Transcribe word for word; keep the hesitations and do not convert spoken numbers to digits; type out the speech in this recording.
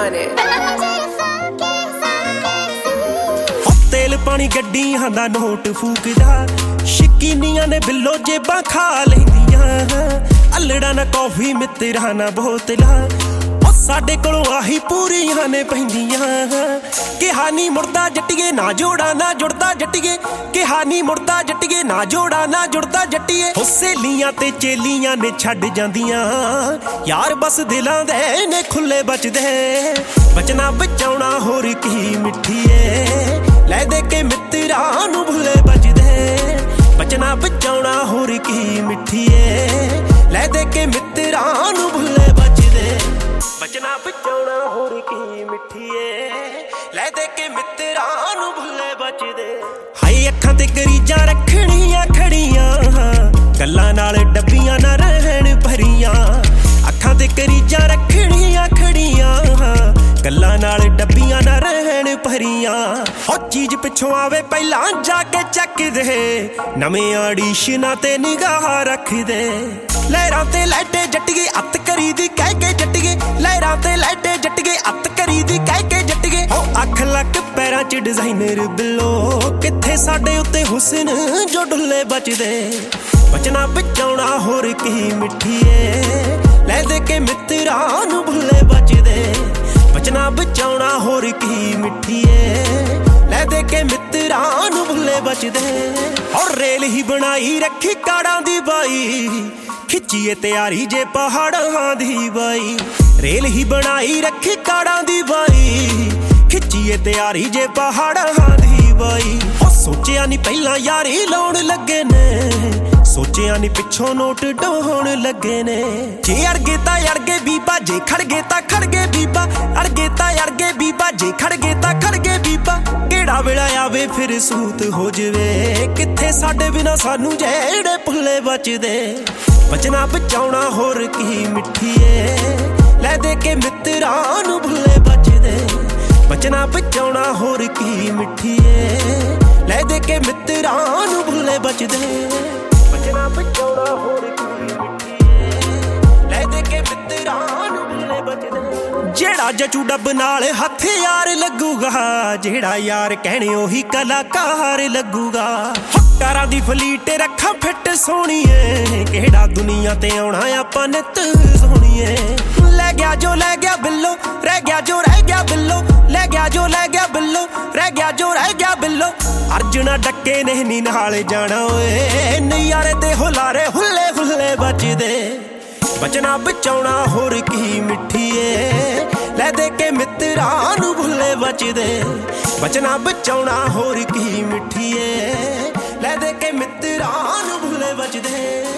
on it. ਤੇਲ ਪਾਣੀ ਗੱਡੀਆਂ ਦਾ ਨੋਟ ਫੂਕਦਾ, ਸ਼ਕੀਨੀਆਂ ਨੇ ਬਿੱਲੋ ਜੇਬਾਂ ਖਾ ਲੈਂਦੀਆਂ, ਅਲੜਾ ਨਾ ਕੌਫੀ ਮਿੱਤਰਾਂ ਨਾ ਬੋਤਲਾਂ, ਸਾਡੇ ਕੋਲੋਂ ਆਹੀ ਪੂਰੀਆਂ ਨੇ ਪੈਂਦੀਆਂ। ਕਿਹਾ ਨੀ ਮੁੜਦਾ ਜੱਟੀਏ ਨਾ ਜੋੜਾ ਨਾ ਜੁੜਦਾ ਜੱਟੀਏ, ਕਿਹਾ ਨੀ ਮੁੜਦਾ ਜੱਟੀਏ ਨਾ ਜੋੜਾ ਨਾ ਜੁੜਦਾ ਜੱਟੀਏ। ਸਹੇਲੀਆਂ ਤੇ ਚੇਲੀਆਂ ਨੇ ਛੱਡ ਜਾਂਦੀਆਂ, ਯਾਰ ਬਸ ਦਿਲਾਂ ਦੇ ਨੇ ਖੁੱਲੇ ਬਚਦੇ, ਬਚਣਾ ਬਚਾਉਣਾ ਹੋਰ ਕੀ ਮਿੱਠੀਏ, ਲੈ ਦੇ ਕੇ ਮਿੱਤਰਾਂ ਨੂੰ ਭੁੱਲੇ ਬਚਦੇ, ਬਚਣਾ ਬਚਾਉਣਾ ਹੋਰ ਕੀ ਮਿੱਠੀਏ, ਲੈ ਦੇ ਕੇ ਮਿੱਤਰਾਂ ਨੂੰ ਭੁੱਲੇ ਬਚਦੇ, ਬਚਣਾ ਬਚਾਉਣਾ ਹੋਰ ਕੀ ਮਿੱਠੀਏ, ਲੈ ਦੇ ਕੇ ਮਿੱਤਰਾਂ ਨੂੰ ਭੁੱਲੇ ਬਚਦੇ। ਹਾਏ ਅੱਖਾਂ ਤੇ ਗਰੀਜਾਂ ਰੱਖਣੀਆਂ ਖੜੀਆਂ, ਗੱਲਾਂ ਨਾਲ ਡੱਬੀਆਂ ਨਾ ਰਹਿਣ ਭਰੀਆਂ, ਅੱਖਾਂ ਤੇ ਗਰੀਜਾਂ ਰੱਖਣੀਆਂ ਖੜੀਆਂ, ਗੱਲਾਂ ਨਾਲ ਡੱਬੀਆਂ ਨਾ ਰਹਿਣ ਭਰੀਆਂ। ਉਹ ਚੀਜ਼ ਪਿੱਛੋਂ ਆਵੇ ਪਹਿਲਾਂ ਜਾ ਕੇ ਚੱਕਦੇ, ਨਵੇਂ ਆਡੀਸ਼ਨਾਂ ਤੇ ਨਿਗਾਹ ਰੱਖਦੇ, ਲਹਿਰਾਂ ਤੇ ਲੈਟੇ ਜੱਟੀਏ ਅੱਤ ਕਰੀ ਦੀ ਕਹਿ ਕੇ ਜੱਟੀਏ, ਲਹਿਰਾਂ ਤੇ ਲੈਟੇ ਜੱਟੀਏ ਅੱਤ ਕਰੀ ਦੀ ਕਹਿ ਕੇ ਜੱਟੀਏ। ਉਹ ਅੱਖ ਲੱਕ ਪੈਰਾਂ ਚ ਡਿਜ਼ਾਈਨਰ ਬਿੱਲੋ, ਕਿੱਥੇ ਸਾਡੇ ਉੱਤੇ ਹੁਸਨ ਜੋ ਡੁੱਲੇ ਬਚਦੇ, ਬਚਣਾ ਬਚਾਉਣਾ ਹੋਰ ਕੀ ਮਿੱਠੀਏ, ਲੈ ਦੇ ਕੇ ਮਿੱਤਰਾਂ ਨੂੰ ਭੁੱਲੇ ਬਚਦੇ, ਬਚਣਾ ਬਚਾਉਣਾ ਹੋਰ ਕੀ ਮਿੱਠੀਏ, ਲੈ ਦੇ ਕੇ ਮਿੱਤਰਾਂ ਨੂੰ ਭੁੱਲੇ ਬਚਦੇ। ਔਰ ਰੇਲ ਹੀ ਬਣਾਈ ਰੱਖੀ ਕਾੜਾਂ ਦੀ ਬਾਈ, ਖਿੱਚੀਏ ਤਿਆਰੀ ਜੇ ਪਹਾੜਾਂ ਦੀ ਬਾਈ, ਰੇਲ ਹੀ ਬਣਾਈ ਰੱਖੀ ਕਾੜਾਂ ਦੀ ਬਾਈ, ਖਿੱਚੀਏ ਤਿਆਰੀ ਜੇ ਪਹਾੜਾਂ ਦੀ ਬਾਈ। ਉਹ ਸੋਚਿਆ ਨੀ ਪਹਿਲਾਂ ਯਾਰੀ ਲਾਉਣ ਲੱਗੇ ਨੇ, ਸੋਚਿਆ ਨੀ ਪਿੱਛੋਂ ਨੋਟ ਡੋਹਣ ਲੱਗੇ ਨੇ, ਜੇ ਅੜ ਗਏ ਤਾਂ ਅੜ ਗਏ ਬੀਬਾ, ਜੇ ਖੜ ਗਏ ਤਾਂ ਖੜ ਗਏ ਬੀਬਾ, ਅੜ ਗਏ ਤਾਂ ਅੜ ਗਏ ਬੀਬਾ, ਜੇ ਖੜ ਗਏ ਤਾਂ ਖੜ ਗਏ ਬੀਬਾ। ਕਿਹੜਾ ਵੇਲਾ ਆਵੇ ਫਿਰ ਸੂਤ ਹੋ ਜਵੇ, ਕਿੱਥੇ ਸਾਡੇ ਬਿਨਾ ਸਾਨੂੰ ਜਿਹੜੇ ਭੁੱਲੇ ਬਚਦੇ, ਬਚਣਾ ਬਚਾਉਣਾ ਹੋਰ ਕੀ ਮਿੱਠੀਏ, ਲੈ ਦੇ ਕੇ ਮਿੱਤਰਾਂ ਨੂੰ ਭੁੱਲੇ ਬਚਦੇ, ਬਚਣਾ ਬਚਾਉਣਾ ਹੋਰ ਕੀ ਮਿੱਠੀਏ, ਲੈ ਦੇ ਕੇ ਮਿੱਤਰਾਂ ਨੂੰ ਭੁੱਲੇ ਬਚਦੇ, ਬਚਣਾ ਬਚਾਉਣਾ ਹੋਰ ਕੀ ਮਿੱਠੀਏ, ਲੈ ਦੇ ਕੇ ਮਿੱਤਰਾਂ ਨੂੰ ਭੁੱਲੇ ਬਚਦੇ। ਜਿਹੜਾ ਜਚੂ ਡੱਬ ਨਾਲ ਹਥਿਆਰ ਲੱਗੂਗਾ, ਜਿਹੜਾ ਯਾਰ ਕਹਿਣੇ ਉਹੀ ਕਲਾਕਾਰ ਲੱਗੂਗਾ। ਹੱਕਾਰਾਂ ਦੀ ਫਲੀਟ ਰੱਖਾਂ ਫਿੱਟ ਸੋਹਣੀਏ, ਕਿਹੜਾ ਦੁਨੀਆ ਤੇ ਆਉਣਾ ਆਪਾਂ ਨਿੱਤ ਸੋਹਣੀਏ। ਲੈ ਗਿਆ ਜੋ ਲੈ ਗਿਆ ਬਿੱਲੋ, ਰਹਿ ਗਿਆ ਜੋ ਰਹਿ ਗਿਆ ਬਿੱਲੋ, ਲੈ ਗਿਆ ਜੋ ਲੈ ਗਿਆ ਬਿੱਲੋ, ਰਹਿ ਗਿਆ ਜੋ ਰਹਿ ਗਿਆ ਬਿੱਲੋ। ਅਰਜਣਾ ਡੱਕੇ ਨੇ ਨੀ ਨਾਲ ਜਾਣਾ ਓਏ, ਨਜ਼ਾਰੇ ਤੇ ਹੁਲਾਰੇ ਹੁੱਲੇ ਹੁੱਲੇ ਬਚਦੇ, ਬਚਣਾ ਬਚਾਉਣਾ ਹੋਰ ਕੀ ਮਿੱਠੀਏ, ਲੈ ਦੇ ਕੇ ਮਿੱਤਰਾਂ ਨੂੰ ਭੁੱਲੇ ਬਚਦੇ, ਬਚਣਾ ਬਚਾਉਣਾ ਹੋਰ ਕੀ ਮਿੱਠੀਏ, ਲੈ ਦੇ ਕੇ ਮਿੱਤਰਾਂ ਨੂੰ ਭੁੱਲੇ ਬਚਦੇ।